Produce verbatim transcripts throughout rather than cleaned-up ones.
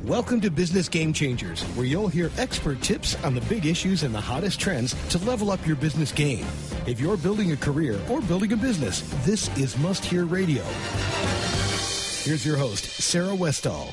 Welcome to Business Game Changers, where you'll hear expert tips on the big issues and the hottest trends to level up your business game. If you're building a career or building a business, this is Must Hear Radio. Here's your host, Sarah Westall.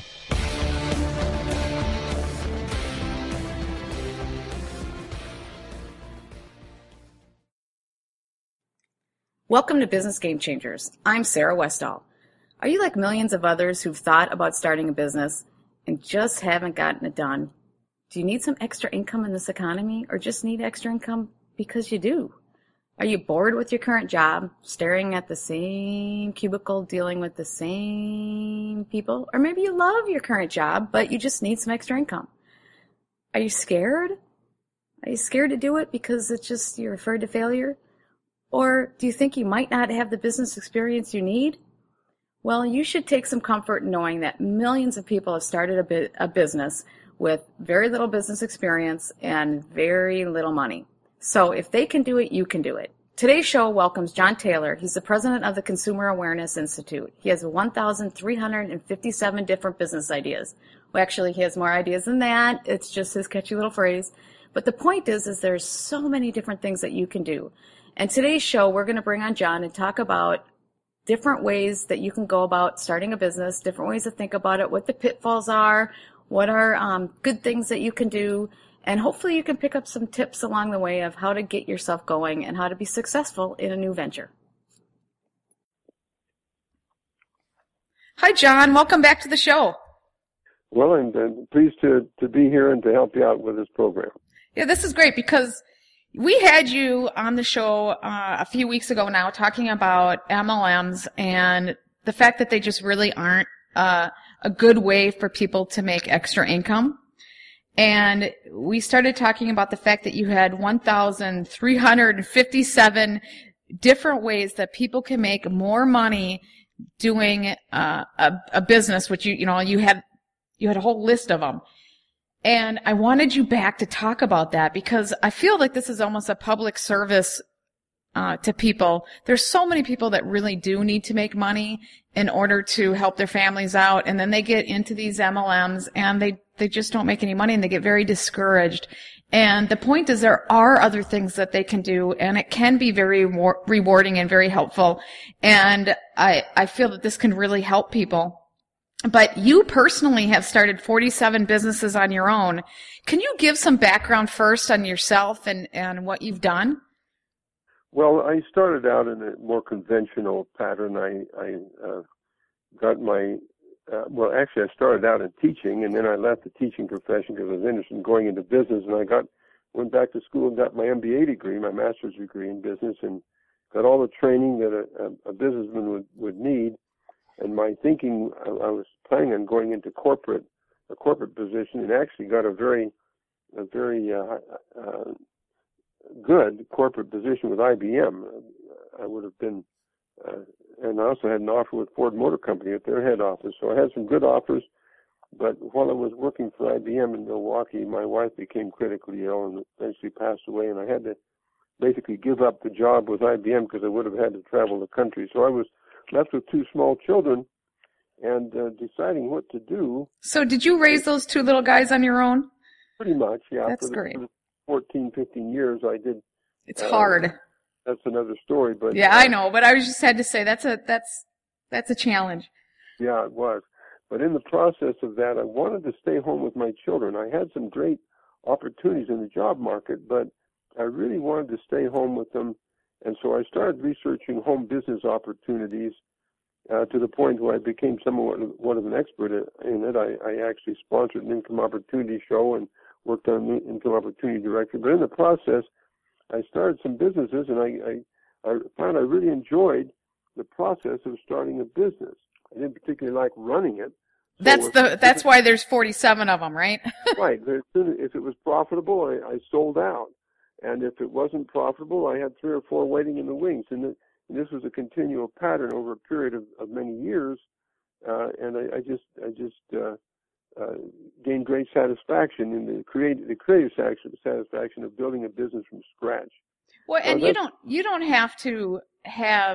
Welcome to Business Game Changers. I'm Sarah Westall. Are you like millions of others who've thought about starting a business and just haven't gotten it done? Do you need some extra income in this economy, or just need extra income because you do? Are you bored with your current job, staring at the same cubicle, dealing with the same people? Or maybe you love your current job, but you just need some extra income. Are you scared? Are you scared to do it because it's just you're afraid of failure? Or do you think you might not have the business experience you need? Well, you should take some comfort in knowing that millions of people have started a, bu- a business with very little business experience and very little money. So if they can do it, you can do it. Today's show welcomes John Taylor. He's the president of the Consumer Awareness Institute. He has one thousand three hundred fifty-seven different business ideas. Well, actually, he has more ideas than that. It's just his catchy little phrase. But the point is, is there's so many different things that you can do. And today's show, we're going to bring on John and talk about different ways that you can go about starting a business, different ways to think about it, what the pitfalls are, what are um, good things that you can do, and hopefully you can pick up some tips along the way of how to get yourself going and how to be successful in a new venture. Hi, John. Welcome back to the show. Well, I'm uh, pleased to, to be here and to help you out with this program. Yeah, this is great because we had you on the show uh, a few weeks ago now talking about M L Ms and the fact that they just really aren't uh, a good way for people to make extra income. And we started talking about the fact that you had one thousand three hundred fifty-seven different ways that people can make more money doing uh, a, a business, which you, you know, you had, you had a whole list of them. And I wanted you back to talk about that because I feel like this is almost a public service uh, to people. There's so many people that really do need to make money in order to help their families out, and then they get into these M L Ms and they, they just don't make any money and they get very discouraged. And the point is there are other things that they can do, and it can be very war- rewarding and very helpful. And I, I feel that this can really help people. But you personally have started forty-seven businesses on your own. Can you give some background first on yourself and, and what you've done? Well, I started out in a more conventional pattern. I, I uh, got my, uh, well, actually I started out in teaching, and then I left the teaching profession because I was interested in going into business, and I got, went back to school and got my M B A degree, my master's degree in business, and got all the training that a, a, a businessman would, would need. And my thinking, I, I was planning on going into corporate, a corporate position, and actually got a very, a very uh, uh, good corporate position with I B M. I would have been, uh, and I also had an offer with Ford Motor Company at their head office. So I had some good offers. But while I was working for I B M in Milwaukee, my wife became critically ill and eventually passed away, and I had to basically give up the job with I B M because I would have had to travel the country. So I was left with two small children and uh, deciding what to do. So did you raise those two little guys on your own? Pretty much, yeah. That's for the, great. For the fourteen, fifteen years I did. It's uh, hard. That's another story, but yeah, uh, I know, but I was just had to say that's a that's that's a challenge. Yeah, it was. But in the process of that, I wanted to stay home with my children. I had some great opportunities in the job market, but I really wanted to stay home with them. And so I started researching home business opportunities uh, to the point where I became somewhat one of an expert in it. I, I actually sponsored an income opportunity show and worked on the income opportunity directory. But in the process, I started some businesses, and I, I, I found I really enjoyed the process of starting a business. I didn't particularly like running it. So that's the that's why there's forty-seven of them, right? Right. If it was profitable, I, I sold out. And if it wasn't profitable, I had three or four waiting in the wings. And, the, and this was a continual pattern over a period of, of many years. Uh, and I, I just I just uh, uh, gained great satisfaction in the creative the creative satisfaction of building a business from scratch. Well, so and you don't you don't have to have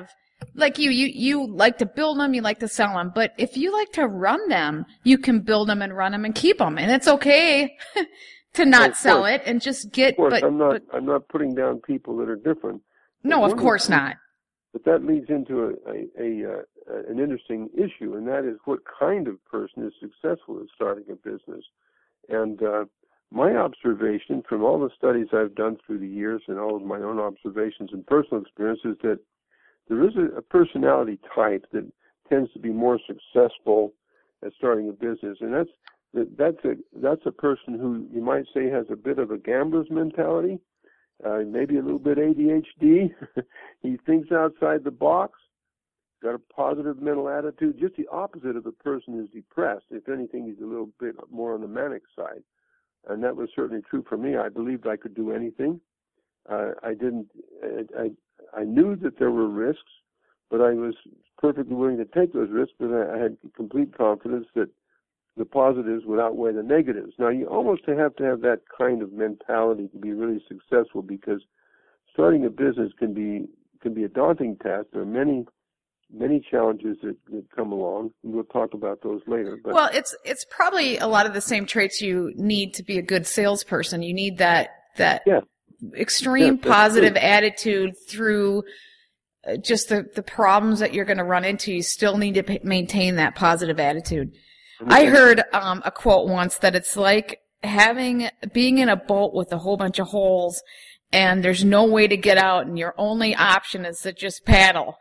like you, you, you like to build them, you like to sell them, but if you like to run them, you can build them and run them and keep them, and it's okay to not well, sell course, it and just get. Of course, but I'm not. but, I'm not putting down people that are different. no, of course the, not. But that leads into a, a, a uh, an interesting issue, and that is what kind of person is successful at starting a business. And uh, my observation from all the studies I've done through the years and all of my own observations and personal experience is that there is a, a personality type that tends to be more successful at starting a business, and that's that, that's a that's a person who you might say has a bit of a gambler's mentality, uh, maybe a little bit A D H D. He thinks outside the box, got a positive mental attitude. Just the opposite of the person who's depressed. If anything, he's a little bit more on the manic side, and that was certainly true for me. I believed I could do anything. Uh, I didn't. I, I I knew that there were risks, but I was perfectly willing to take those risks. But I, I had complete confidence that the positives would outweigh the negatives. Now, you almost have to have that kind of mentality to be really successful, because starting a business can be can be a daunting task. There are many many challenges that, that come along. We'll talk about those later. But well, it's it's probably a lot of the same traits you need to be a good salesperson. You need that that yeah. extreme yeah, positive true. attitude through just the, the problems that you're going to run into. You still need to p- maintain that positive attitude. Mm-hmm. I heard um, a quote once that it's like having being in a boat with a whole bunch of holes, and there's no way to get out, and your only option is to just paddle.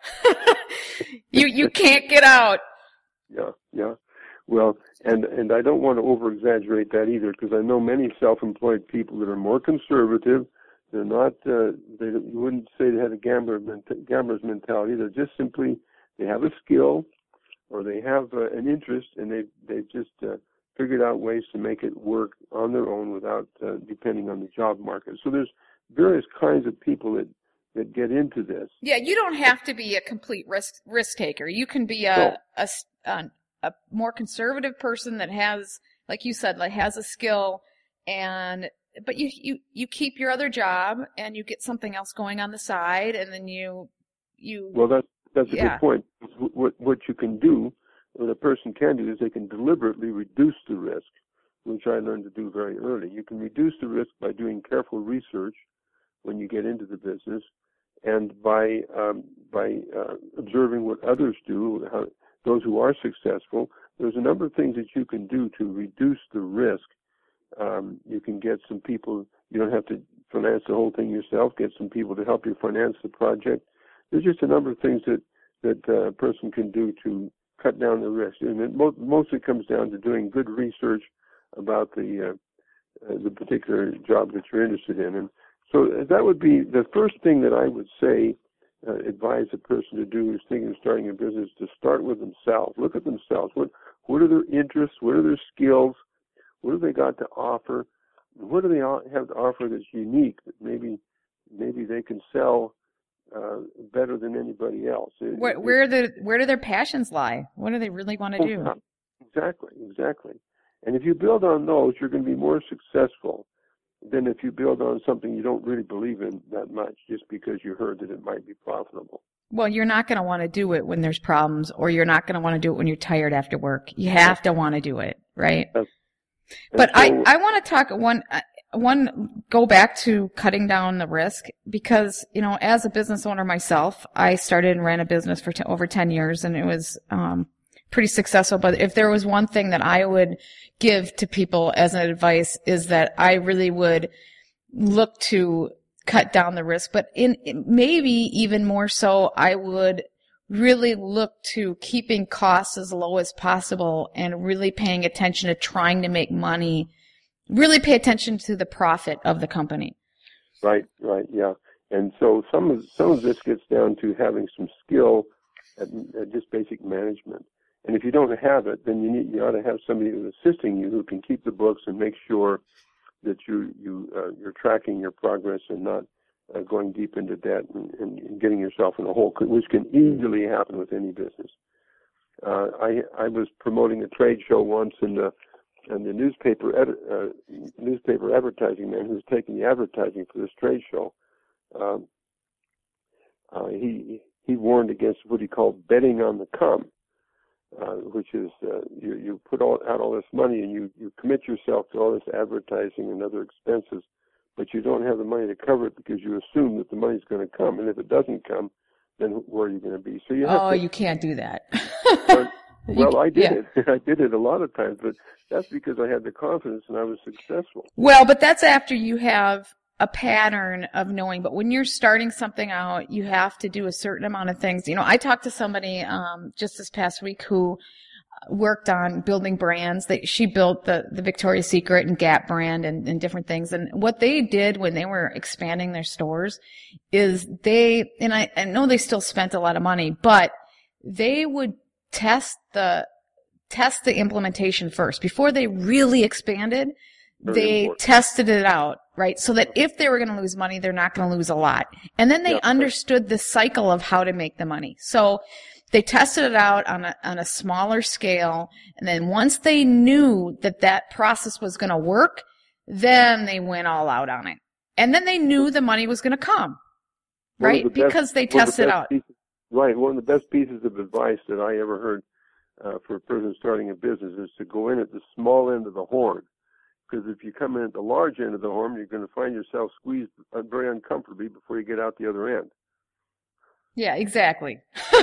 you you can't get out. Yeah, yeah. Well, and and I don't want to over-exaggerate that either, because I know many self-employed people that are more conservative. They're not. Uh, they you wouldn't say they had a gambler gambler's mentality. They're just simply they have a skill, or they have uh, an interest, and they they've just uh, figured out ways to make it work on their own without uh, depending on the job market. So there's various kinds of people that, that get into this. Yeah, you don't have to be a complete risk risk taker. You can be a, a, a, a more conservative person that has, like you said, like has a skill, and but you, you, you keep your other job and you get something else going on the side, and then you you. Well, that's that's a yeah. good point. What what you can do, what a person can do, is they can deliberately reduce the risk, which I learned to do very early. You can reduce the risk by doing careful research when you get into the business, and by um, by uh, observing what others do, how, those who are successful. There's a number of things that you can do to reduce the risk. Um, you can get some people. You don't have to finance the whole thing yourself. Get some people to help you finance the project. There's just a number of things that that uh, a person can do to cut down the risk, and it mo- mostly comes down to doing good research about the uh, uh, the particular job that you're interested in. And so that would be the first thing that I would say, uh, advise a person to do who's thinking of starting a business, to start with themselves. Look at themselves. What what are their interests? What are their skills? What have they got to offer? What do they have to offer that's unique that maybe maybe they can sell uh, better than anybody else? Where where the where do their passions lie? What do they really want to do? Exactly, exactly. And if you build on those, you're going to be more successful than if you build on something you don't really believe in that much, just because you heard that it might be profitable. Well, you're not going to want to do it when there's problems, or you're not going to want to do it when you're tired after work. You have to want to do it, right? That's, but so, I, I want to talk one, one, go back to cutting down the risk, because, you know, as a business owner myself, I started and ran a business for t- over ten years, and it was, um, pretty successful. But if there was one thing that I would give to people as an advice, is that I really would look to cut down the risk, but in maybe even more so, I would really look to keeping costs as low as possible and really paying attention to trying to make money, really pay attention to the profit of the company. Right, right, yeah. And so some of some of this gets down to having some skill at, at just basic management. And if you don't have it, then you need you ought to have somebody who's assisting you who can keep the books and make sure that you you uh, you're tracking your progress and not uh, going deep into debt and, and getting yourself in a hole, which can easily happen with any business. Uh, I I was promoting a trade show once, and the and the newspaper edi- uh, newspaper advertising man who was taking the advertising for this trade show, um, uh, he he warned against what he called betting on the come, uh, which is uh, you, you put all, out all this money and you, you commit yourself to all this advertising and other expenses, but you don't have the money to cover it because you assume that the money's going to come. And if it doesn't come, then where are you going to be? So you have oh, to, you can't do that. but, well, I did yeah. it. I did it a lot of times, but that's because I had the confidence and I was successful. Well, but that's after you have a pattern of knowing. But when you're starting something out, you have to do a certain amount of things. You know, I talked to somebody um, just this past week who worked on building brands. That she built the, the Victoria's Secret and Gap brand and, and different things. And what they did when they were expanding their stores is they, and I, I know they still spent a lot of money, but they would test the test the implementation first before they really expanded. Very they important. tested it out, right? So that if they were going to lose money, they're not going to lose a lot. And then they Yeah, understood the cycle of how to make the money. So they tested it out on a, on a smaller scale. And then once they knew that that process was going to work, then they went all out on it. And then they knew the money was going to come, right? The best, because they tested tested out. Pieces, right. One of the best pieces of advice that I ever heard uh, for a person starting a business is to go in at the small end of the horn. Because if you come in at the large end of the horn, you're going to find yourself squeezed very uncomfortably before you get out the other end. Yeah, exactly.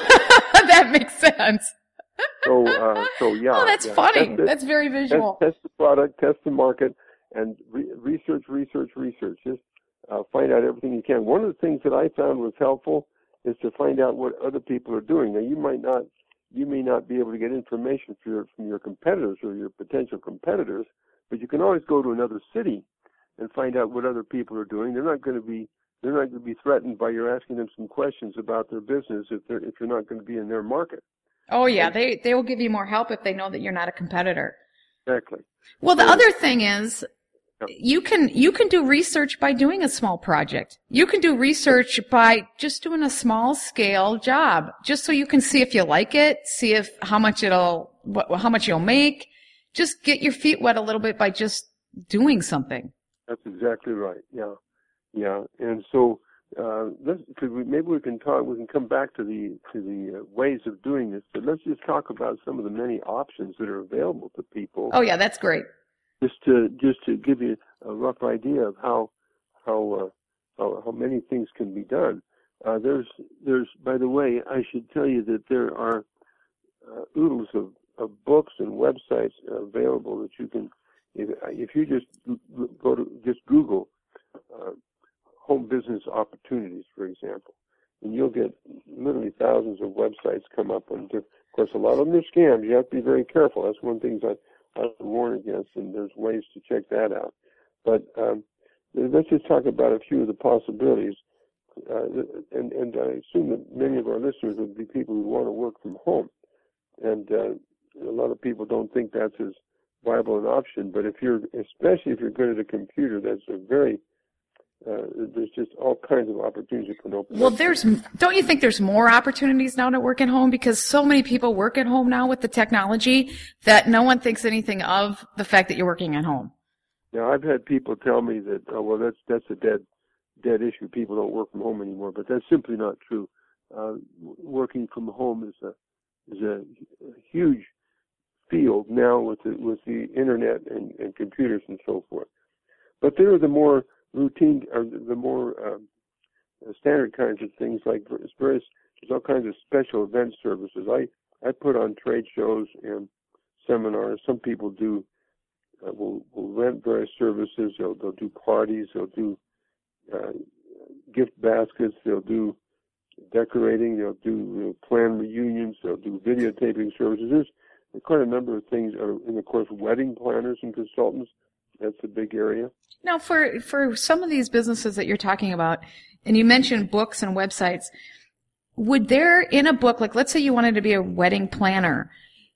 That makes sense. So, uh, so yeah. Oh, that's yeah. funny. Test it, that's very visual. Test, test the product, test the market, and re- research, research, research. Just uh, find out everything you can. One of the things that I found was helpful is to find out what other people are doing. Now, you might not, you may not be able to get information from your, from your competitors or your potential competitors, but you can always go to another city and find out what other people are doing. They're not going to be they're not going to be threatened by your asking them some questions about their business if they're if you're not going to be in their market. Oh yeah, they they will give you more help if they know that you're not a competitor. Exactly. Well, the so, other thing is you can you can do research by doing a small project. You can do research by just doing a small scale job, just so you can see if you like it, see if how much it'll what, how much you'll make. Just get your feet wet a little bit by just doing something. That's exactly right. Yeah, yeah. And so, uh, let's, cause we, maybe we can talk. We can come back to the to the uh, ways of doing this. But let's just talk about some of the many options that are available to people. Oh yeah, that's great. Just to just to give you a rough idea of how how uh, how, how many things can be done. Uh, there's there's by the way, I should tell you that there are uh, oodles of of books and websites available that you can, if, if you just go to, just Google uh, home business opportunities, for example, and you'll get literally thousands of websites come up. And of course, a lot of them are scams. You have to be very careful. That's one of the things I, I warn against, and there's ways to check that out. But um, let's just talk about a few of the possibilities. Uh, and, and I assume that many of our listeners would be people who want to work from home. And uh, a lot of people don't think that's as viable an option, but if you're, especially if you're good at a computer, that's a very, uh, there's just all kinds of opportunities that can open Well, up. there's, don't you think there's more opportunities now to work at home? Because so many people work at home now with the technology that no one thinks anything of the fact that you're working at home. Now, I've had people tell me that, oh, well, that's, that's a dead, dead issue. People don't work from home anymore, but that's simply not true. Uh, working from home is a, is a, a huge field now with the, with the internet and, and computers and so forth. But there are the more routine, or the more um, standard kinds of things like various, there's all kinds of special event services. I, I put on trade shows and seminars. Some people do, uh, will, will rent various services. They'll, they'll do parties. They'll do uh, gift baskets. They'll do decorating. They'll do uh, plan reunions. They'll do videotaping services. There's quite a number of things, and of course, wedding planners and consultants. That's a big area. Now, for for some of these businesses that you're talking about, and you mentioned books and websites, would there, in a book, like let's say you wanted to be a wedding planner,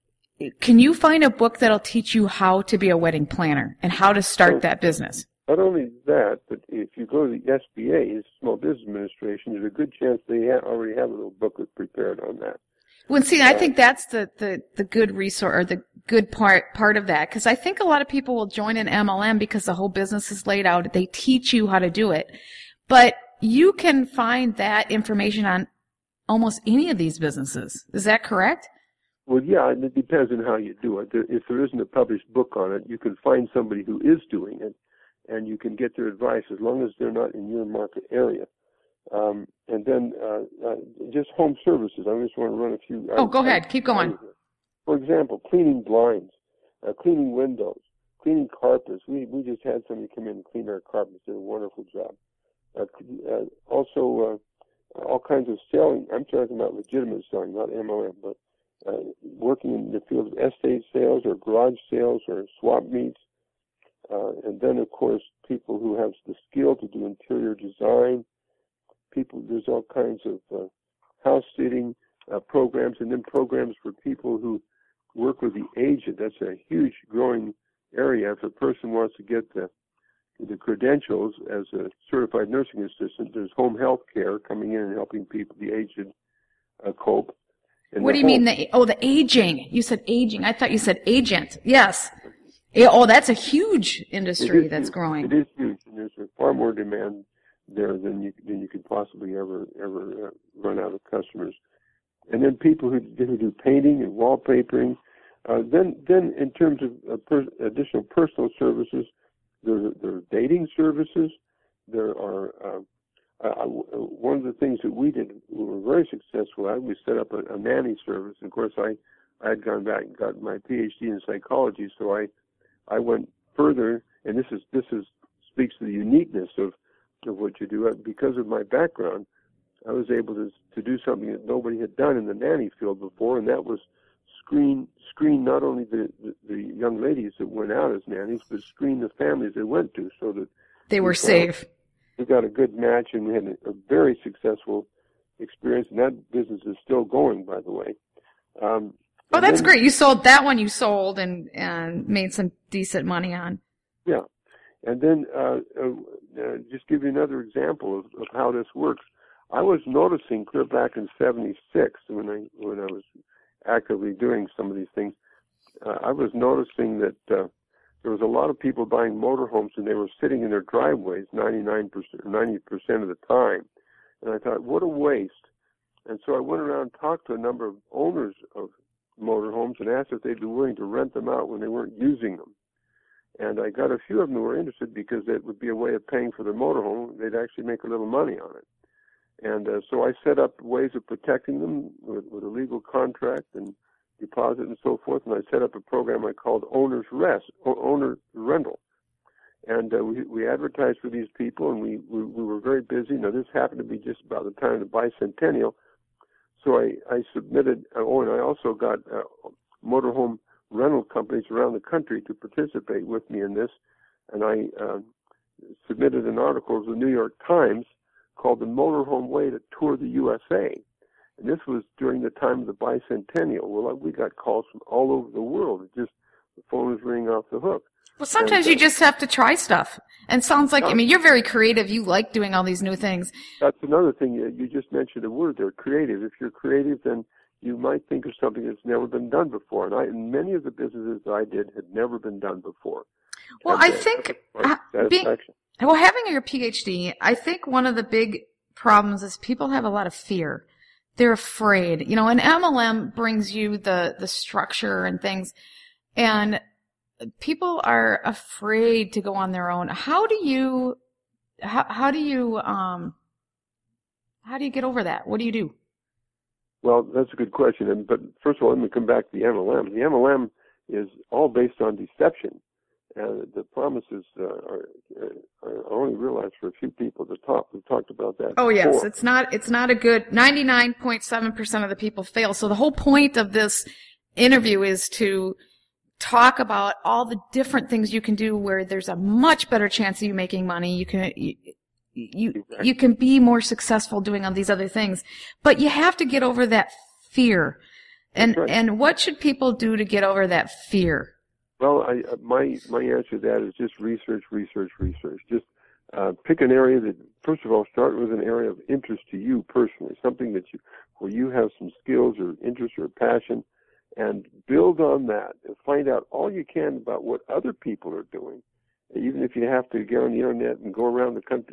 can you find a book that'll teach you how to be a wedding planner and how to start so, that business? Not only that, but if you go to the S B A, the Small Business Administration, there's a good chance they ha- already have a little booklet prepared on that. Well, see, I think that's the, the, the good resource, or the good part, part of that, because I think a lot of people will join an M L M because the whole business is laid out. They teach you how to do it. But you can find that information on almost any of these businesses. Is that correct? Well, yeah, and it depends on how you do it. If there isn't a published book on it, you can find somebody who is doing it, and you can get their advice as long as they're not in your market area. Um, and then uh, uh, just home services. I just want to run a few. Oh, I, go ahead. I, Keep going. For example, cleaning blinds, uh, cleaning windows, cleaning carpets. We we just had somebody come in and clean our carpets. Did a wonderful job. Uh, uh, also, uh, all kinds of selling. I'm talking about legitimate selling, not M L M, but uh, working in the field of estate sales or garage sales or swap meets. Uh, and then, of course, people who have the skill to do interior design. People, there's all kinds of uh, house sitting uh, programs, and then programs for people who work with the aged. That's a huge growing area. If a person wants to get the the credentials as a certified nursing assistant, there's home health care coming in and helping people, the aged, uh, cope. And what do you home. mean? The, oh, the aging. You said aging. I thought you said agent. Yes. Yeah, oh, that's a huge industry that's huge. growing. It is huge, and there's far more demand there than you than you could possibly ever ever uh, run out of customers. And then people who, who do painting and wallpapering. Uh, then then in terms of uh, per, additional personal services, there there are dating services. There are uh, uh, one of the things that we did, we were very successful at. We set up a, a nanny service. Of course, I I had gone back and got my P H D in psychology, so I I went further, and this is this is speaks to the uniqueness of of what you do. Because of my background, I was able to to do something that nobody had done in the nanny field before, and that was screen screen not only the, the, the young ladies that went out as nannies, but screen the families they went to so that they were we safe. Got, we got a good match, and we had a, a very successful experience, and that business is still going, by the way. Um, oh, that's then, great. You sold that one. You sold and and made some decent money on. Yeah, and then uh, uh, uh, just give you another example of, of how this works. I was noticing clear back in seventy-six when I when I was actively doing some of these things. Uh, I was noticing that uh, there was a lot of people buying motorhomes, and they were sitting in their driveways ninety-nine percent, ninety percent of the time. And I thought, what a waste. And so I went around and talked to a number of owners of motorhomes and asked if they'd be willing to rent them out when they weren't using them. And I got a few of them who were interested because it would be a way of paying for their motorhome. They'd actually make a little money on it. And uh, so I set up ways of protecting them with, with a legal contract and deposit and so forth. And I set up a program I called Owner's Rest, or Owner Rental. And uh, we, we advertised for these people, and we, we, we were very busy. Now, this happened to be just about the time of the bicentennial. So I, I submitted, oh, and I also got uh, motorhome rental companies around the country to participate with me in this. And I uh, submitted an article to the New York Times called The Motorhome Way to Tour the U S A. And this was during the time of the bicentennial. Well, we got calls from all over the world. It just, the phone was ringing off the hook. Well, sometimes and, uh, you just have to try stuff. And sounds like, yeah. I mean, you're very creative. You like doing all these new things. That's another thing. You, you just mentioned a word there, creative. If you're creative, then you might think of something that's never been done before. And I, and many of the businesses that I did had never been done before. Well, and, I uh, think uh, being, satisfaction. well, having your P H D, I think one of the big problems is people have a lot of fear. They're afraid. You know, an M L M brings you the, the structure and things, and people are afraid to go on their own. How do you, how, how do you, um, how do you get over that? What do you do? Well, that's a good question. And, but first of all, let me come back to the M L M. The M L M is all based on deception. And the promises uh, are, are only realized for a few people at the top. We've talked about that Oh, yes. before. It's not, it's not a good, ninety-nine point seven percent of the people fail. So the whole point of this interview is to talk about all the different things you can do where there's a much better chance of you making money. You can, you, you, Exactly. you can be more successful doing all these other things, but you have to get over that fear. And, That's right. and what should people do to get over that fear? Well, I, my my answer to that is just research, research, research. Just uh, pick an area that, first of all, start with an area of interest to you personally, something that you where you have some skills or interest or passion, and build on that and find out all you can about what other people are doing. Even if you have to get on the internet and go around the country,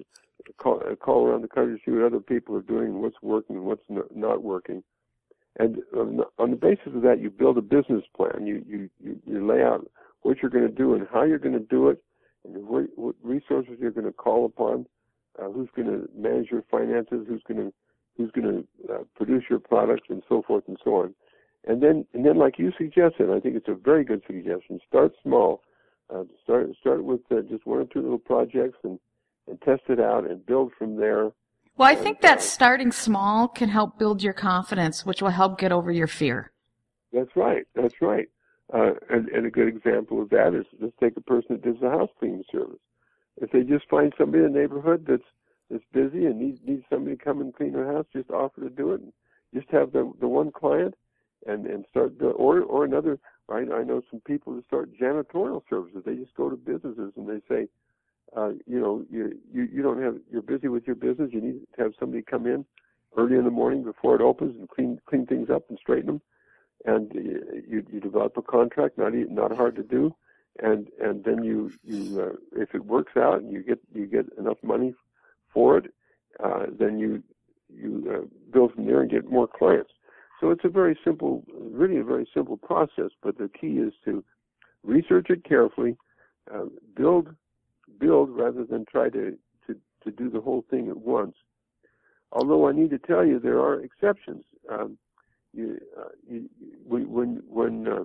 call, call around the country, see what other people are doing, what's working, and what's not working. And on the basis of that, you build a business plan. You you, you, you lay out what you're going to do and how you're going to do it, and what resources you're going to call upon, uh, who's going to manage your finances, who's going to who's going to uh, produce your products, and so forth and so on. And then, and then, like you suggested, I think it's a very good suggestion. Start small. Uh, start start with uh, just one or two little projects, and, and test it out, and build from there. Well, I and, think that uh, starting small can help build your confidence, which will help get over your fear. That's right. That's right. Uh, and, and a good example of that is, let's take a person that does a house cleaning service. If they just find somebody in the neighborhood that's that's busy and needs needs somebody to come and clean their house, just offer to do it. And just have the the one client, and and start the, or or another. I I know some people that start janitorial services. They just go to businesses and they say, uh, you know, you, you you don't have you're busy with your business. You need to have somebody come in early in the morning before it opens and clean clean things up and straighten them. And you you develop a contract, not not hard to do, and and then you you uh, if it works out and you get you get enough money for it, uh, then you you uh, build from there and get more clients. So it's a very simple, really a very simple process. But the key is to research it carefully, uh, build build rather than try to, to to do the whole thing at once. Although I need to tell you there are exceptions. Um, You, uh, you, when when uh,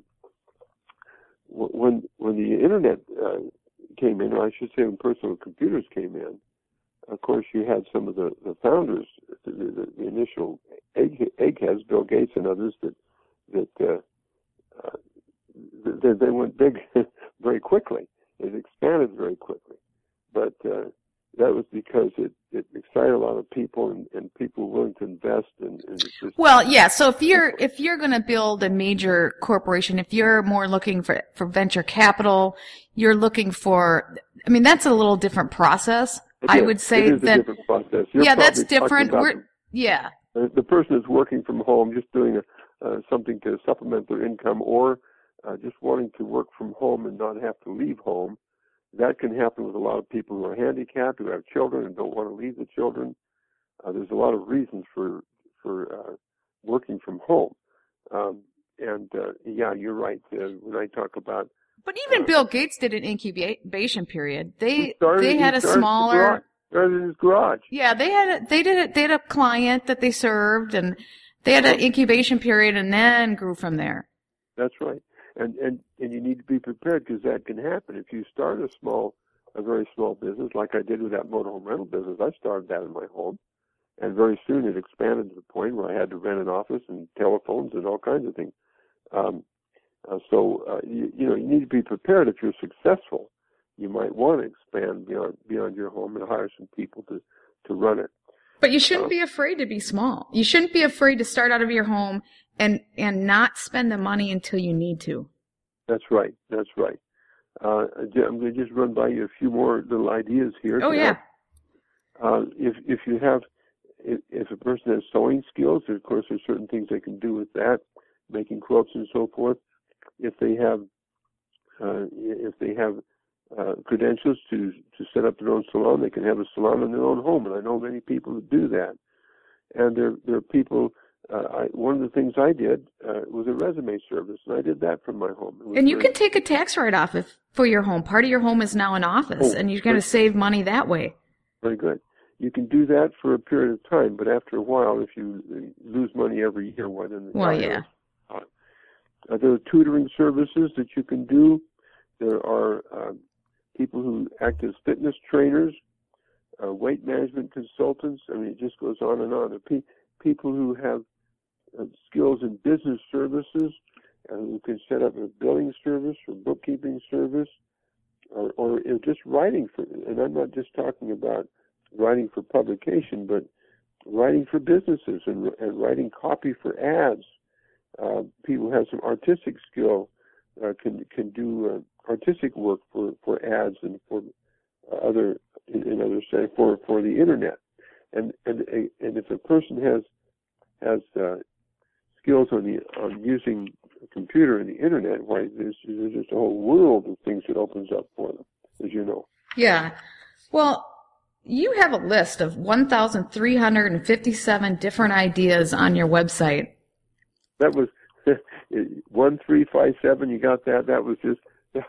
when when the internet uh, came in, or I should say, when personal computers came in, of course, you had some of the, the founders, the, the, the initial egg, eggheads, Bill Gates and others, that that uh, uh, they, they went big very quickly. It expanded very quickly, but uh, that was because it, it excited a lot of people, and, and people were willing to invest. And, and it's just well, yeah. So if you're if you're going to build a major corporation, if you're more looking for for venture capital, you're looking for. I mean, that's a little different process. I would say it is that. A different process. You're yeah, that's probably different. talking We're about yeah. the, the person is working from home, just doing a, uh, something to supplement their income, or uh, just wanting to work from home and not have to leave home. That can happen with a lot of people who are handicapped, who have children and don't want to leave the children. Uh, there's a lot of reasons for for uh, working from home. Um, and uh, yeah, you're right. Uh, when I talk about, but even uh, Bill Gates did an incubation period. They started, they had a smaller. Started in his garage. Yeah, they had a, they did it. They had a client that they served, and they had an incubation period, and then grew from there. That's right. And, and, and you need to be prepared, because that can happen. If you start a small, a very small business, like I did with that motorhome rental business, I started that in my home. And very soon it expanded to the point where I had to rent an office and telephones and all kinds of things. Um, uh, so, uh, you, you know, you need to be prepared. If you're successful, you might want to expand beyond, beyond your home and hire some people to, to run it. But you shouldn't uh, be afraid to be small. You shouldn't be afraid to start out of your home and and not spend the money until you need to. That's right. That's right. Uh, I'm going to just run by you a few more little ideas here. Oh yeah. Uh, if if you have if, if a person has sewing skills, of course there's certain things they can do with that, making quilts and so forth. If they have uh, if they have uh, credentials to to set up their own salon, they can have a salon in their own home, and I know many people who do that. And there there are people. Uh, I, one of the things I did uh, was a resume service, and I did that from my home. And you very, can take a tax write-off if, for your home. Part of your home is now an office, oh, and you're going to save money that way. Very good. You can do that for a period of time, but after a while, if you lose money every year, why then? Well, yeah. Uh, there are tutoring services that you can do. There are uh, people who act as fitness trainers, uh, weight management consultants. I mean, it just goes on and on. There are pe- people who have Uh, skills in business services, uh, who can set up a billing service or bookkeeping service, or, or just writing for, and I'm not just talking about writing for publication, but writing for businesses and, and writing copy for ads. Uh, people who have some artistic skill uh, can can do uh, artistic work for, for ads and for uh, other in, in other say for, for the internet. And and and if a person has has uh, skills on the on using a computer and the internet, why there's, there's just a whole world of things that opens up for them, as you know. Yeah. Well, You have a list of one thousand three hundred fifty-seven different ideas on your website. That was one three five seven. You got that? That was just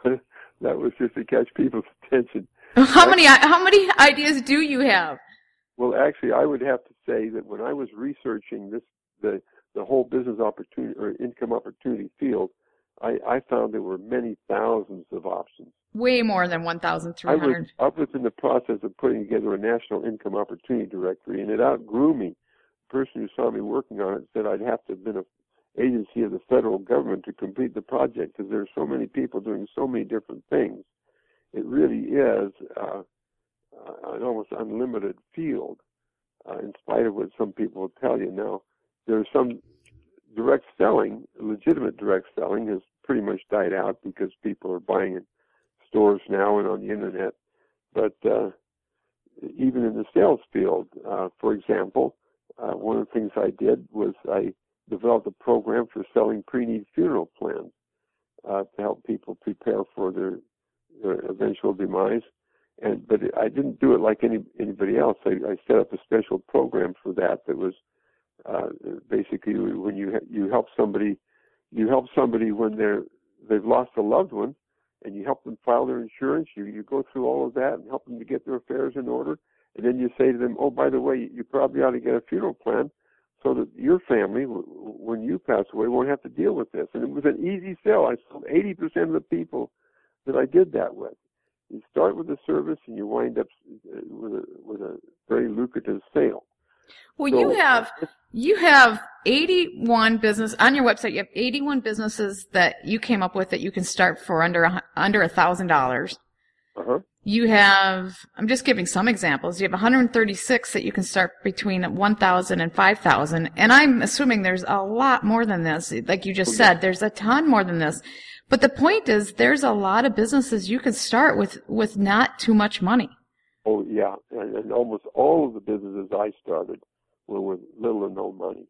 that was just to catch people's attention. How many how many ideas do you have? Well, actually, I would have to say that when I was researching this, the the whole business opportunity or income opportunity field, I, I found there were many thousands of options. Way more than one thousand three hundred. I was, I was in the process of putting together a national income opportunity directory, and it outgrew me. The person who saw me working on it said I'd have to have been an agency of the federal government to complete the project because there are so many people doing so many different things. It really is uh, uh, an almost unlimited field, uh, in spite of what some people will tell you. Now, there's some direct selling, legitimate direct selling has pretty much died out because people are buying in stores now and on the internet. But uh, even in the sales field, uh, for example, uh, one of the things I did was I developed a program for selling pre-need funeral plans uh, to help people prepare for their, their eventual demise. And but I didn't do it like any anybody else. I, I set up a special program for that. That was uh, basically when you you help somebody, you help somebody when they're they've lost a loved one, and you help them file their insurance. You you go through all of that and help them to get their affairs in order. And then you say to them, oh, by the way, you probably ought to get a funeral plan so that your family, when you pass away, won't have to deal with this. And it was an easy sell. I sold eighty percent of the people that I did that with. You start with a service and you wind up with a, with a very lucrative sale. Well, so, you have you have eighty-one business on your website. You have eighty-one businesses that you came up with that you can start for under a, under a thousand dollars. Uh-huh. You have, I'm just giving some examples. You have one hundred thirty-six that you can start between one thousand and five thousand. And I'm assuming there's a lot more than this. Like you just okay. said, there's a ton more than this. But the point is, there's a lot of businesses you can start with, with not too much money. Oh, yeah. And, and almost all of the businesses I started were with little or no money.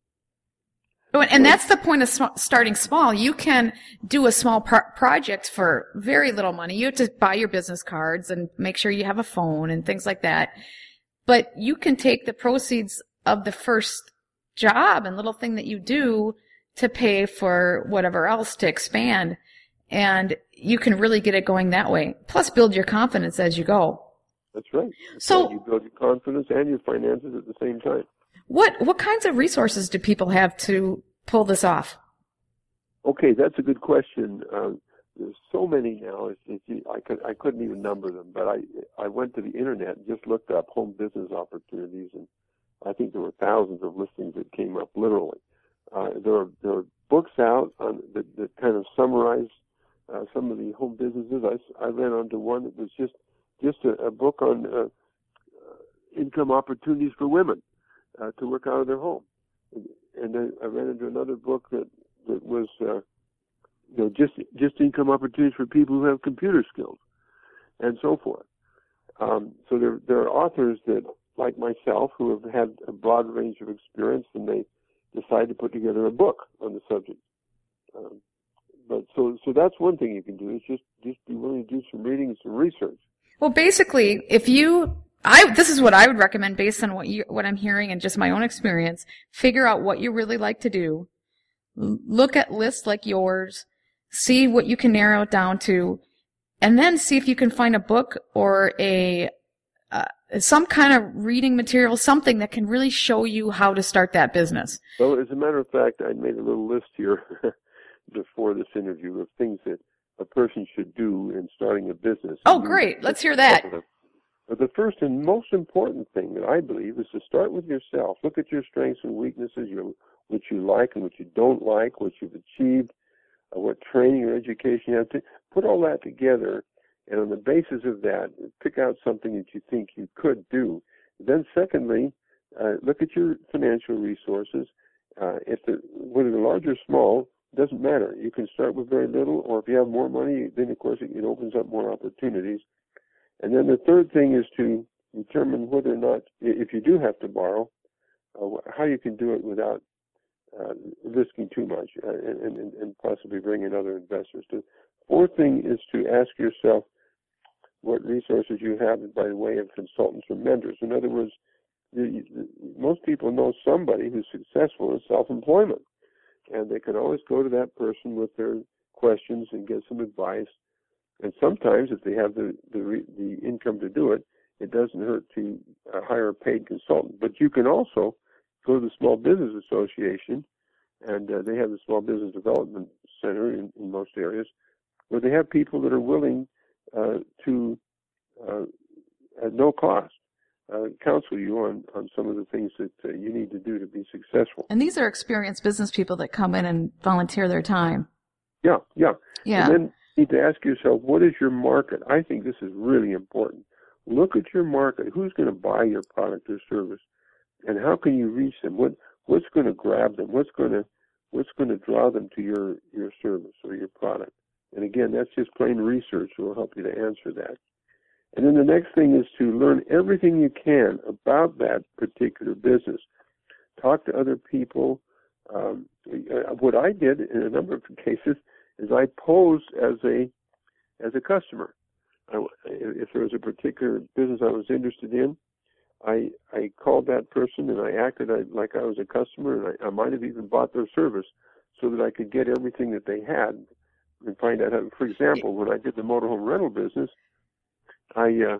Oh, and that's the point of sm- starting small. You can do a small pro- project for very little money. You have to buy your business cards and make sure you have a phone and things like that. But you can take the proceeds of the first job and little thing that you do to pay for whatever else to expand. And you can really get it going that way. Plus build your confidence as you go. That's right. That's so right. You build your confidence and your finances at the same time. What what kinds of resources do people have to pull this off? Okay, that's a good question. Uh, there's so many now. It's, it's, I could I couldn't even number them. But I I went to the internet and just looked up home business opportunities, and I think there were thousands of listings that came up literally. Uh, there are there are books out on, that that kind of summarize uh, some of the home businesses. I I ran onto one that was just just a, a book on uh, uh, income opportunities for women. Uh, to work out of their home, and, and then I ran into another book that that was, uh, you know, just just income opportunities for people who have computer skills, and so forth. Um, so there there are authors that, like myself, who have had a broad range of experience, and they decide to put together a book on the subject. Um, but so so that's one thing you can do is just just be willing to do some reading and some research. Well, basically, if you I, this is what I would recommend based on what you, what I'm hearing and just my own experience. Figure out what you really like to do. Look at lists like yours. See what you can narrow it down to. And then see if you can find a book or a, uh, some kind of reading material, something that can really show you how to start that business. Well, as a matter of fact, I made a little list here before this interview of things that a person should do in starting a business. Oh, great. Let's hear that. But the first and most important thing that I believe is to start with yourself. Look at your strengths and weaknesses, your, what you like and what you don't like, what you've achieved, uh, what training or education you have to. Put all that together, and on the basis of that, pick out something that you think you could do. Then secondly, uh, look at your financial resources. Uh, if the, whether they're large or small, doesn't matter. You can start with very little, or if you have more money, then of course it, it opens up more opportunities. And then the third thing is to determine whether or not, if you do have to borrow, uh, how you can do it without uh, risking too much uh, and, and, and possibly bring in other investors. The fourth thing is to ask yourself, what resources you have by the way of consultants or mentors. In other words, the, the, most people know somebody who's successful in self-employment, and they can always go to that person with their questions and get some advice. And sometimes, if they have the the, the income to do it, it doesn't hurt to uh, hire a paid consultant. But you can also go to the Small Business Association, and uh, they have the Small Business Development Center in, in most areas, where they have people that are willing uh, to, uh, at no cost, uh, counsel you on, on some of the things that uh, you need to do to be successful. And these are experienced business people that come in and volunteer their time. Yeah, yeah. Yeah. And then you need to ask yourself, what is your market? I think this is really important. Look at your market. Who's going to buy your product or service? And how can you reach them? What what's going to grab them? What's going to what's going to draw them to your, your service or your product? And again, that's just plain research that will help you to answer that. And then the next thing is to learn everything you can about that particular business. Talk to other people. Um, what I did in a number of cases is I posed as a as a customer. I, if there was a particular business I was interested in, I I called that person and I acted like I was a customer, and I, I might have even bought their service so that I could get everything that they had and find out how. For example, when I did the motorhome rental business, I uh,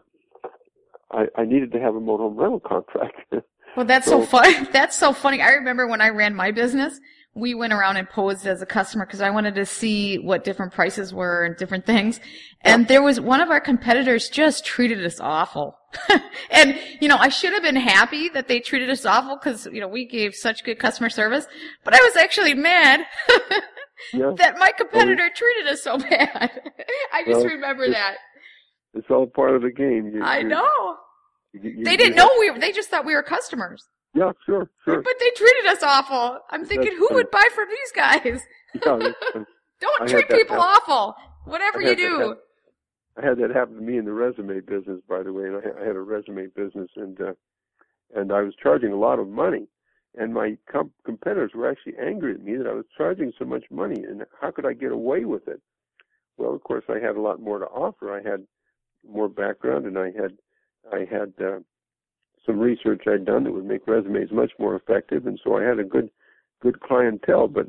I, I needed to have a motorhome rental contract. Well, that's so, so funny. That's so funny. I remember when I ran my business, we went around and posed as a customer because I wanted to see what different prices were and different things. And there was one of our competitors just treated us awful. And, you know, I should have been happy that they treated us awful because, you know, we gave such good customer service. But I was actually mad yeah. that my competitor well, treated us so bad. I just well, remember that. It's all part of the game. You, I know. You, you, they didn't know we were, they just thought we were customers. Yeah, sure, sure. But they treated us awful. I'm thinking, That's who funny. would buy from these guys? Yeah, Don't treat people happen. awful, whatever you do. I had that happen to me in the resume business, by the way, and I had a resume business, and uh, and I was charging a lot of money, and my comp- competitors were actually angry at me that I was charging so much money, and how could I get away with it? Well, of course, I had a lot more to offer. I had more background, and I had I had uh, some research I'd done that would make resumes much more effective, and so I had a good good clientele. But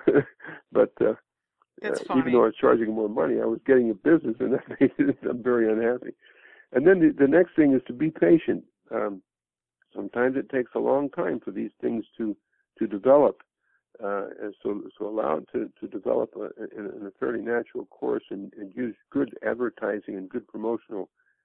but uh, That's uh, even though I was charging more money, I was getting a business, and that made it, I'm very unhappy. And then the, the next thing is to be patient. Um, sometimes it takes a long time for these things to to develop, uh, and so so allow it to to develop a, in, in a fairly natural course, and, and use good advertising and good promotional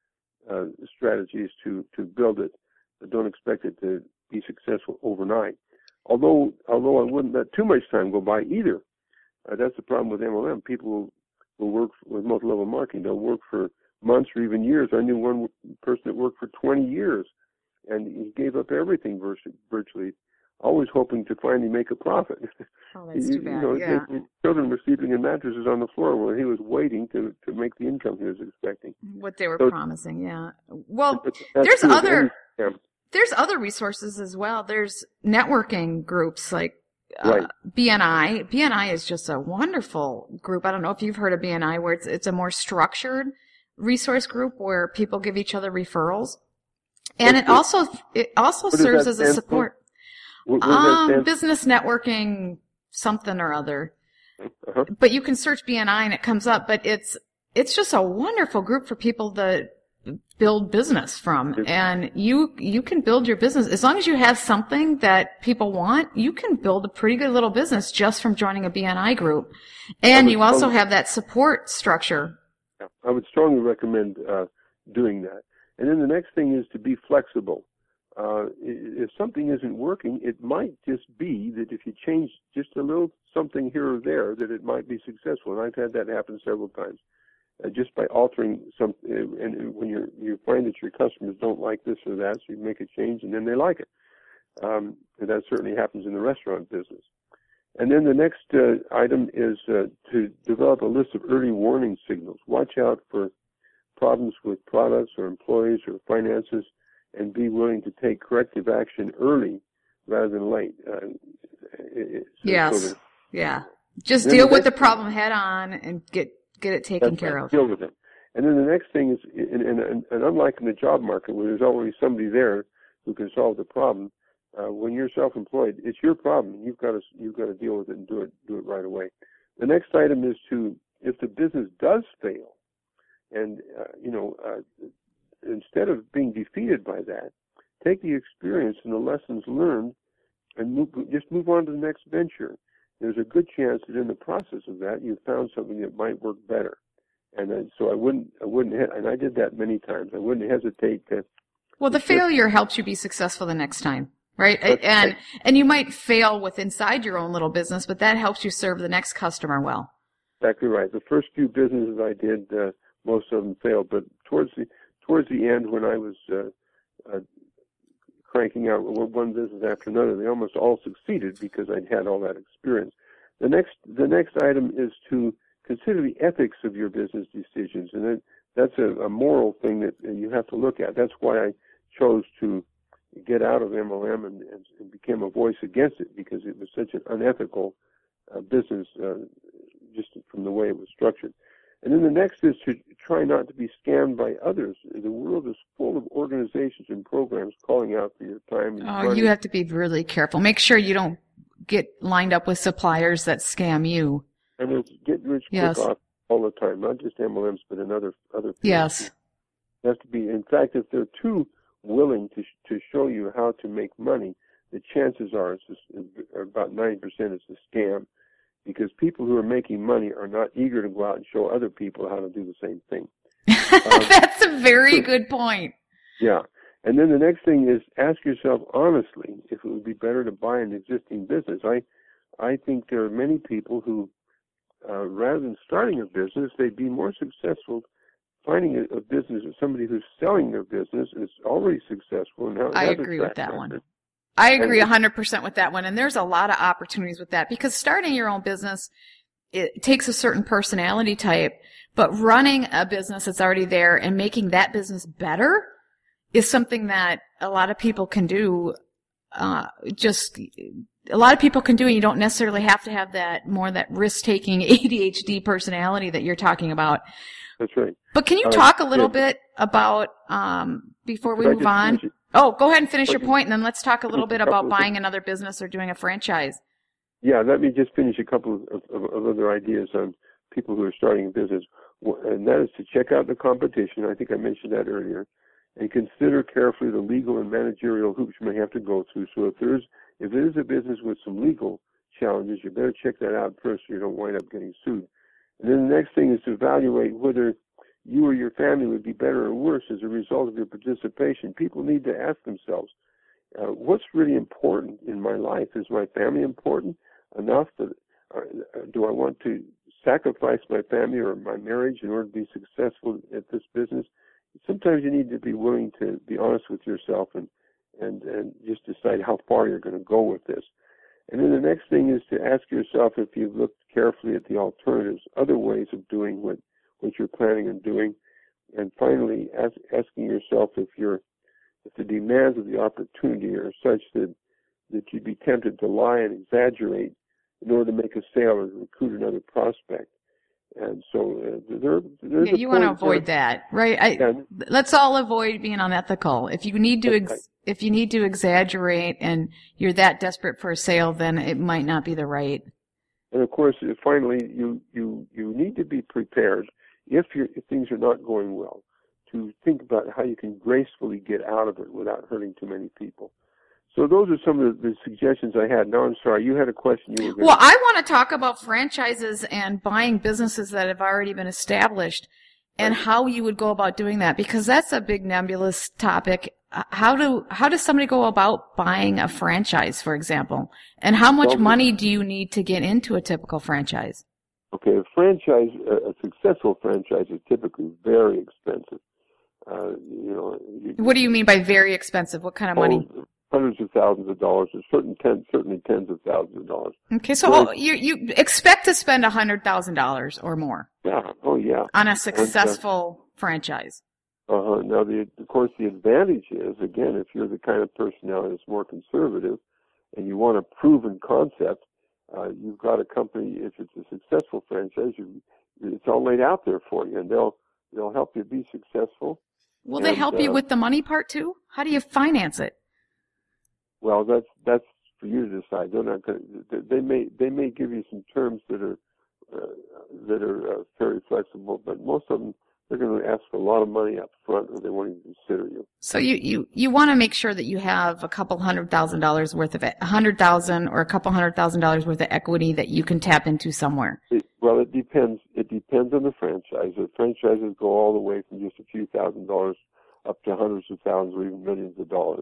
uh, strategies to to build it. But don't expect it to be successful overnight. Although although I wouldn't let too much time go by either. Uh, that's the problem with M L M. People will, will work with multi-level marketing. They'll work for months or even years. I knew one person that worked for twenty years, and he gave up everything virtually, always hoping to finally make a profit. Oh, that's too bad. You know, yeah. his children were sleeping in mattresses on the floor while he was waiting to, to make the income he was expecting. What they were so, promising, yeah. Well, but, but there's other yeah. there's other resources as well. There's networking groups like uh, right. B N I. B N I is just a wonderful group. I don't know if you've heard of B N I, where it's it's a more structured resource group where people give each other referrals, and it also it also serves as a support. What, what um, business networking, something or other. Uh-huh. But you can search B N I and it comes up. But it's it's just a wonderful group for people to build business from, and you you can build your business as long as you have something that people want. You can build a pretty good little business just from joining a B N I group, and you also have that support structure. I would strongly recommend uh, doing that. And then the next thing is to be flexible. Uh, if something isn't working, it might just be that if you change just a little something here or there, that it might be successful. And I've had that happen several times. Uh, just by altering some, uh, and when you you find that your customers don't like this or that, so you make a change and then they like it. Um, and that certainly happens in the restaurant business. And then the next uh, item is uh, to develop a list of early warning signals. Watch out for problems with products or employees or finances, and be willing to take corrective action early rather than late. Uh, it, so, yes. So that, yeah. Just deal with the problem head on and get get it taken care of. Deal with it. And then the next thing is, and, and, and unlike in the job market where there's always somebody there who can solve the problem, uh, when you're self-employed, it's your problem. You've got to you've got to deal with it and do it do it right away. The next item is to, if the business does fail, and uh, you know, uh, instead of being defeated by that, take the experience and the lessons learned, and move, just move on to the next venture. There's a good chance that in the process of that, you found something that might work better. And then, so I wouldn't, I wouldn't, and I did that many times. I wouldn't hesitate to. Well, the to failure helps you be successful the next time, right? That's and right. and you might fail with inside your own little business, but that helps you serve the next customer well. Exactly right. The first few businesses I did, uh, most of them failed, but towards the towards the end, when I was uh, uh, cranking out one business after another, they almost all succeeded because I'd had all that experience. The next, the next item is to consider the ethics of your business decisions, and that, that's a, a moral thing that you have to look at. That's why I chose to get out of M L M and, and, and became a voice against it, because it was such an unethical uh, business, uh, just from the way it was structured. And then the next is to try not to be scammed by others. The world is full of organizations and programs calling out for your time and Oh, money. you have to be really careful. Make sure you don't get lined up with suppliers that scam you. And it's get rich quick Yes. off all the time, not just M L Ms, but in other other fields. Yes. It has to be. In fact, if they're too willing to to show you how to make money, the chances are it's just, about ninety percent it's a scam, because people who are making money are not eager to go out and show other people how to do the same thing. Um, That's a very good point. Yeah. And then the next thing is ask yourself honestly if it would be better to buy an existing business. I I think there are many people who, uh, rather than starting a business, they'd be more successful finding a, a business or somebody who's selling their business and is already successful. And I has a agree track with that record. one. I agree And- one hundred percent with that one. And there's a lot of opportunities with that, because starting your own business, it takes a certain personality type, but running a business that's already there and making that business better is something that a lot of people can do. Uh, just a lot of people can do, and you don't necessarily have to have that more that risk-taking A D H D personality that you're talking about. That's right. But can you Uh, talk a little yeah. bit about, um, before we Could I move just on? finish it? Oh, go ahead and finish your Okay. point, and then let's talk a little bit A couple about of buying things. another business or doing a franchise. Yeah, let me just finish a couple of, of, of other ideas on people who are starting a business, and that is to check out the competition. I think I mentioned that earlier, and consider carefully the legal and managerial hoops you may have to go through. So if there's if it is a business with some legal challenges, you better check that out first so you don't wind up getting sued. And then the next thing is to evaluate whether you or your family would be better or worse as a result of your participation. People need to ask themselves, uh, what's really important in my life? Is my family important enough that, uh, do I want to sacrifice my family or my marriage in order to be successful at this business? Sometimes you need to be willing to be honest with yourself and, and, and just decide how far you're going to go with this. And then the next thing is to ask yourself if you've looked carefully at the alternatives, other ways of doing what, what you're planning on doing. And finally, ask, asking yourself if you're, if the demands of the opportunity are such that, that you'd be tempted to lie and exaggerate in order to make a sale or recruit another prospect. And so uh, there, there's Yeah, a you want to point avoid there. that, right? I, Yeah. Let's all avoid being unethical. If you need to, That's ex- right. if you need to exaggerate and you're that desperate for a sale, then it might not be the right. And of course, uh, finally, you, you, you need to be prepared if, you're, if things are not going well, to think about how you can gracefully get out of it without hurting too many people. So those are some of the, the suggestions I had. Now, I'm sorry, you had a question you were going Well, I want to talk about franchises and buying businesses that have already been established and Right. how you would go about doing that, because that's a big nebulous topic. Uh, How do, how does somebody go about buying a franchise, for example? And how much Well, money do you need to get into a typical franchise? Okay, a franchise, a, a successful franchise is typically very expensive. Uh, you know, you, What do you mean by very expensive? What kind of money? oh, hundreds of thousands of dollars, or certain ten, certainly tens of thousands of dollars. Okay, so Very- oh, you you expect to spend a hundred thousand dollars or more Yeah. Oh, yeah. on a successful franchise. Uh-huh. Now, the, of course, the advantage is, again, if you're the kind of personality that's more conservative and you want a proven concept, uh, you've got a company, if it's a successful franchise, you, it's all laid out there for you, and they'll They'll help you be successful. Will they and, help you uh, with the money part too? How do you finance it? Well, that's that's for you to decide. They're not going. They may they may give you some terms that are uh, that are uh, very flexible, but most of them they're going to ask for a lot of money up front, or they won't even consider you. So you you you want to make sure that you have a couple hundred thousand dollars worth of it, a hundred thousand or a couple hundred thousand dollars worth of equity that you can tap into somewhere. It, well, it depends. It depends on the franchise. The franchises go all the way from just a few thousand dollars up to hundreds of thousands or even millions of dollars.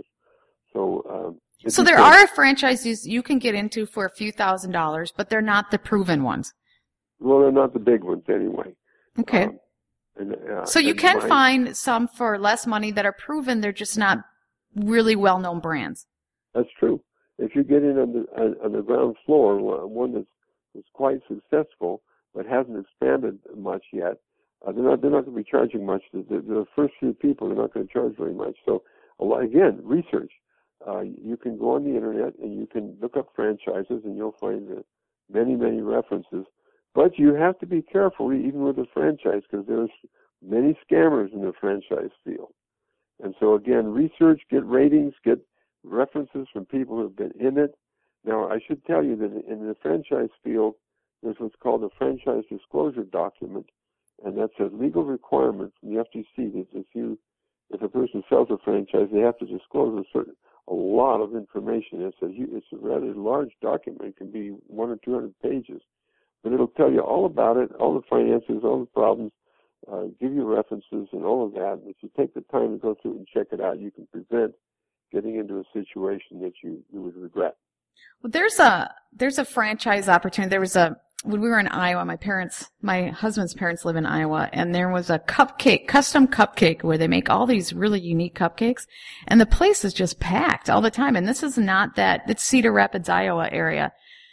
So. Um, So there are franchises you can get into for a few thousand dollars, but they're not the proven ones. Well, they're not the big ones anyway. Okay. Um, and, uh, so you and can my, find some for less money that are proven. They're just not really well-known brands. That's true. If you get in on the, on the ground floor, one that's, that's quite successful but hasn't expanded much yet, uh, they're not they're not going to be charging much. The, the, the first few people are not going to charge very much. So, a lot, again, research. Uh, you can go on the internet and you can look up franchises and you'll find uh, many, many references. But you have to be careful even with a franchise because there's many scammers in the franchise field. And so again, research, get ratings, get references from people who have been in it. Now, I should tell you that in the franchise field, there's what's called a franchise disclosure document, and that's a legal requirement from the F T C that if you, if a person sells a franchise, they have to disclose a certain a lot of information. It's a, it's a rather large document. It can be one or two hundred pages. But it'll tell you all about it, all the finances, all the problems, uh, give you references and all of that. And if you take the time to go through it and check it out, you can prevent getting into a situation that you, you would regret. Well, there's a there's a franchise opportunity. There was a when we were in Iowa, my parents, my husband's parents live in Iowa, and there was a cupcake, custom cupcake where they make all these really unique cupcakes, and the place is just packed all the time. And this is not that, it's Cedar Rapids, Iowa area.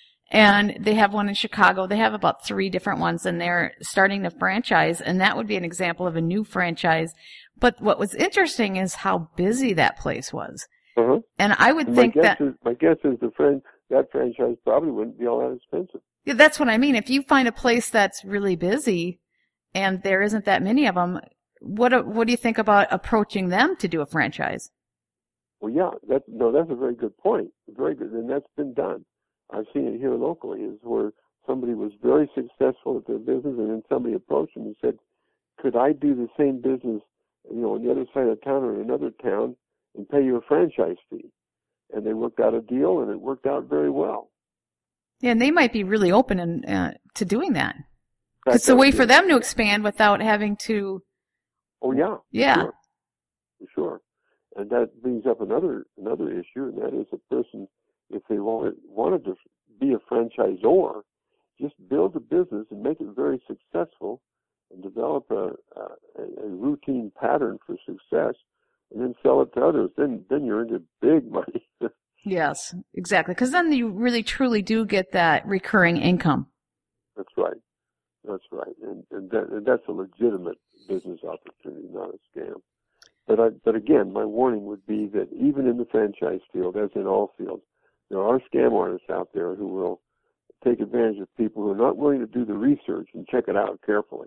And they have one in Chicago. They have about three different ones, and they're starting to franchise, and that would be an example of a new franchise. But what was interesting is how busy that place was. Uh-huh. And I would and think my guess that... Is, my guess is the friend, that franchise probably wouldn't be all that expensive. Yeah, that's what I mean. If you find a place that's really busy and there isn't that many of them, what what do you think about approaching them to do a franchise? Well, yeah, that, no, that's a very good point. Very good, and that's been done. I've seen it here locally, is where somebody was very successful at their business, and then somebody approached them and said, "Could I do the same business, you know, on the other side of town or in another town, and pay you a franchise fee?" And they worked out a deal, and it worked out very well. Yeah, and they might be really open and, uh, to doing that. It's a way for them to expand without having to. Oh yeah. Yeah. For sure. For sure. And that brings up another another issue, and that is a person, if they wanted wanted to be a franchisor, just build a business and make it very successful, and develop a a, a routine pattern for success, and then sell it to others. Then then you're into big money. Yes, exactly. Because then you really truly do get that recurring income. That's right. That's right. And, and, that, and that's a legitimate business opportunity, not a scam. But I, but again, my warning would be that even in the franchise field, as in all fields, there are scam artists out there who will take advantage of people who are not willing to do the research and check it out carefully.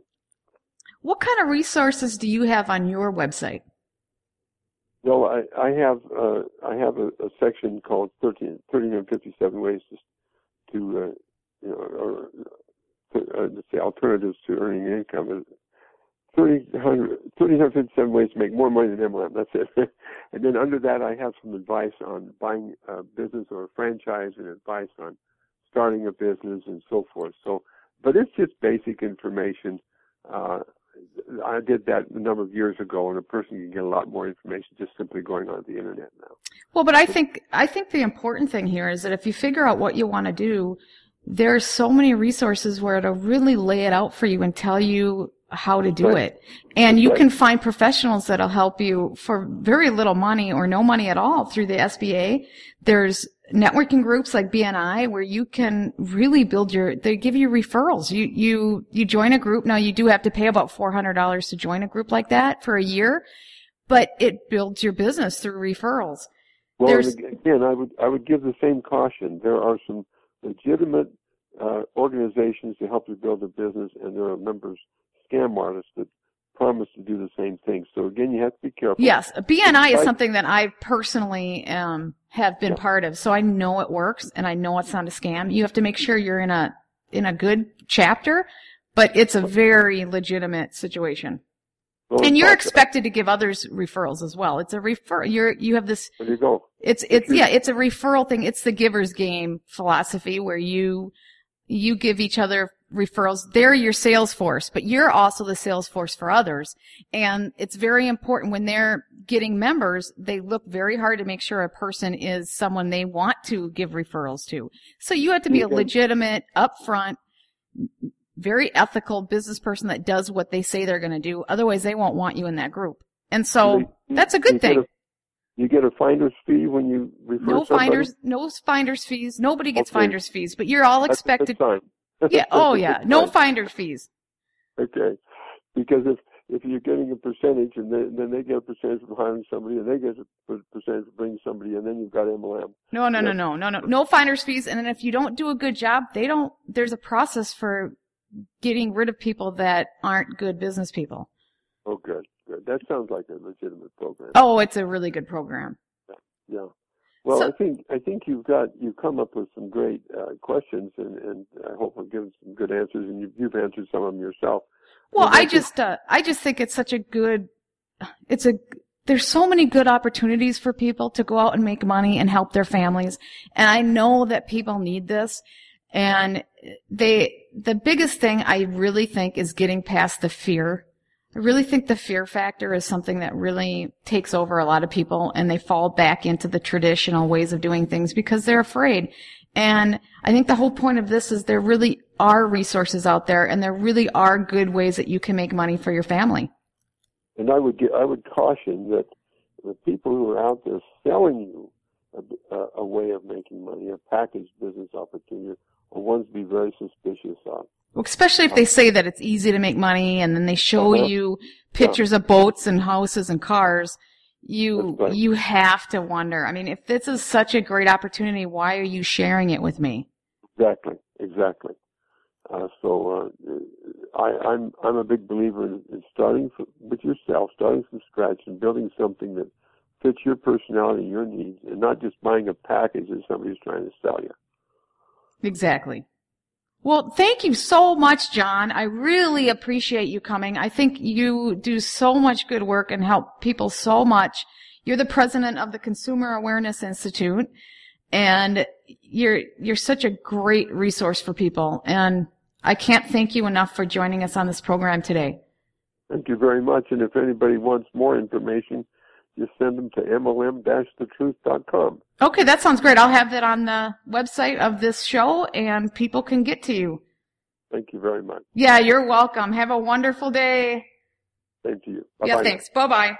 What kind of resources do you have on your website? Well, I, I have uh, I have a, a section called thirteen, one three five seven ways to, to uh, you know, or to, uh, let's say alternatives to earning income. thirteen fifty-seven ways to make more money than M L M. That's it. And then under that, I have some advice on buying a business or a franchise, and advice on starting a business and so forth. So, but it's just basic information. Uh, I did that a number of years ago, and a person can get a lot more information just simply going on the internet now. Well, but I think I think the important thing here is that if you figure out what you want to do, there's so many resources where it'll really lay it out for you and tell you how to do right. it. And you right. can find professionals that'll help you for very little money or no money at all through the S B A. There's networking groups like B N I where you can really build your, they give you referrals. You, you, you join a group. Now you do have to pay about four hundred dollars to join a group like that for a year, but it builds your business through referrals. Well, There's, again, I would, I would give the same caution. There are some legitimate, uh, organizations to help you build a business, and there are members, scam artists that promise to do the same thing. So again, you have to be careful. Yes, B N I is something that I personally um, have been yeah. part of, so I know it works and I know it's not a scam. You have to make sure you're in a in a good chapter, but it's a very legitimate situation. Well, and you're expected to give others referrals as well. It's a refer. You're you have this. There you go. It's it's yeah. It's a referral thing. It's the giver's game philosophy where you you give each other referrals. They're your sales force, but you're also the sales force for others. And it's very important when they're getting members, they look very hard to make sure a person is someone they want to give referrals to. So you have to be a legitimate, upfront, very ethical business person that does what they say they're going to do. Otherwise, they won't want you in that group. And so you, that's a good you thing. Get a, you get a finder's fee when you refer no somebody? finders, no finder's fees. Nobody gets okay. finder's fees, but you're all that's, expected. That's fine. Yeah. Oh, yeah. No finder's fees. Okay. Because if if you're getting a percentage, and then, then they get a percentage from hiring somebody, and they get a percentage from bringing somebody, and then you've got M L M. No, no, no, no, no, no. No finder's fees. And then if you don't do a good job, they don't. There's a process for getting rid of people that aren't good business people. Oh, good, good. That sounds like a legitimate program. Oh, it's a really good program. Yeah. yeah. Well, so, I think I think you've got you've come up with some great uh, questions, and, and I hope I've given some good answers, and you've, you've answered some of them yourself. Well, I just uh, I just think it's such a good. It's a there's so many good opportunities for people to go out and make money and help their families, and I know that people need this, and they the biggest thing I really think is getting past the fear. I really think the fear factor is something that really takes over a lot of people, and they fall back into the traditional ways of doing things because they're afraid. And I think the whole point of this is there really are resources out there, and there really are good ways that you can make money for your family. And I would get, I would caution that the people who are out there selling you a, a, a way of making money, a packaged business opportunity, are ones to be very suspicious of. Especially if they say that it's easy to make money, and then they show uh-huh. you pictures yeah. of boats and houses and cars. You right. you have to wonder. I mean, if this is such a great opportunity, why are you sharing it with me? Exactly, exactly. Uh, so uh, I, I'm I'm a big believer in, in starting for, with yourself, starting from scratch, and building something that fits your personality and your needs, and not just buying a package that somebody's trying to sell you. Exactly. Well, thank you so much, John. I really appreciate you coming. I think you do so much good work and help people so much. You're the president of the Consumer Awareness Institute, and you're you're such a great resource for people. And I can't thank you enough for joining us on this program today. Thank you very much. And if anybody wants more information, just send them to M L M dash the truth dot com. Okay, that sounds great. I'll have that on the website of this show, and people can get to you. Thank you very much. Yeah, you're welcome. Have a wonderful day. Same to you. Bye-bye. Yeah, thanks. Bye-bye.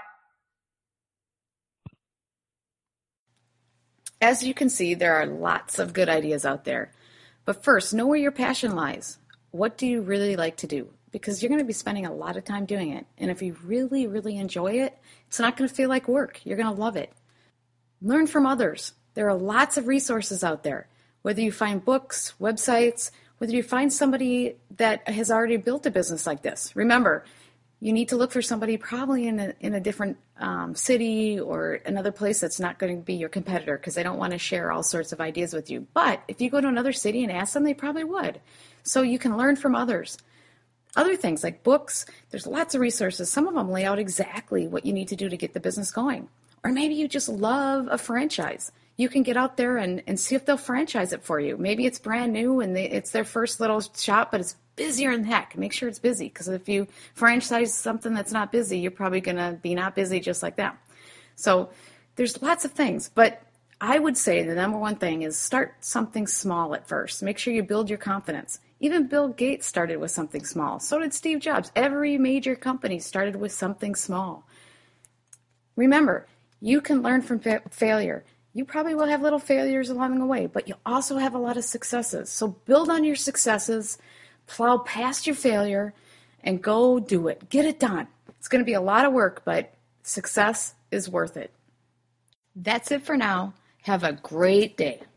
As you can see, there are lots of good ideas out there. But first, know where your passion lies. What do you really like to do? Because you're going to be spending a lot of time doing it. And if you really, really enjoy it, it's not going to feel like work. You're going to love it. Learn from others. There are lots of resources out there. Whether you find books, websites, whether you find somebody that has already built a business like this. Remember, you need to look for somebody probably in a, in a different um, city or another place that's not going to be your competitor, because they don't want to share all sorts of ideas with you. But if you go to another city and ask them, they probably would. So you can learn from others. Other things like books, there's lots of resources. Some of them lay out exactly what you need to do to get the business going. Or maybe you just love a franchise. You can get out there and, and see if they'll franchise it for you. Maybe it's brand new and they, it's their first little shop, but it's busier than heck. Make sure it's busy, because if you franchise something that's not busy, you're probably going to be not busy just like them. So there's lots of things, but I would say the number one thing is start something small at first. Make sure you build your confidence. Even Bill Gates started with something small. So did Steve Jobs. Every major company started with something small. Remember, you can learn from fa- failure. You probably will have little failures along the way, but you'll also have a lot of successes. So build on your successes, plow past your failure, and go do it. Get it done. It's going to be a lot of work, but success is worth it. That's it for now. Have a great day.